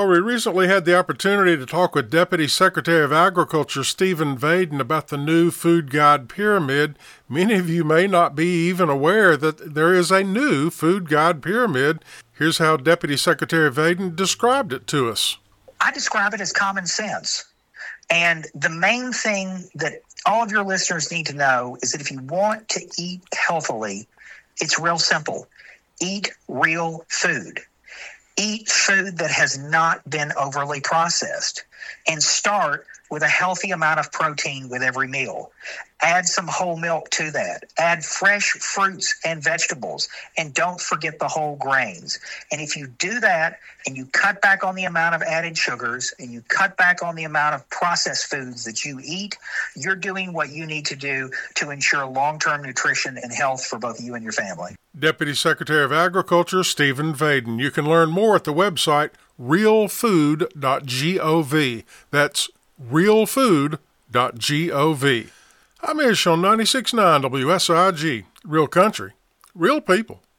Well, we recently had the opportunity to talk with Deputy Secretary of Agriculture Stephen Vaden about the new Food Guide Pyramid. Many of you may not be even aware that there is a new Food Guide Pyramid. Here's how Deputy Secretary Vaden described it to us. I describe it as common sense. And the main thing that all of your listeners need to know is that if you want to eat healthily, it's real simple. Eat real food. Eat food that has not been overly processed, and start with a healthy amount of protein with every meal. Add some whole milk to that. Add fresh fruits and vegetables, and don't forget the whole grains. And if you do that and you cut back on the amount of added sugars and you cut back on the amount of processed foods that you eat, you're doing what you need to do to ensure long-term nutrition and health for both you and your family. Deputy Secretary of Agriculture Stephen Vaden. You can learn more at the website realfood.gov. That's realfood.gov. I'm Ish on 96.9 WSIG. Real country, real people.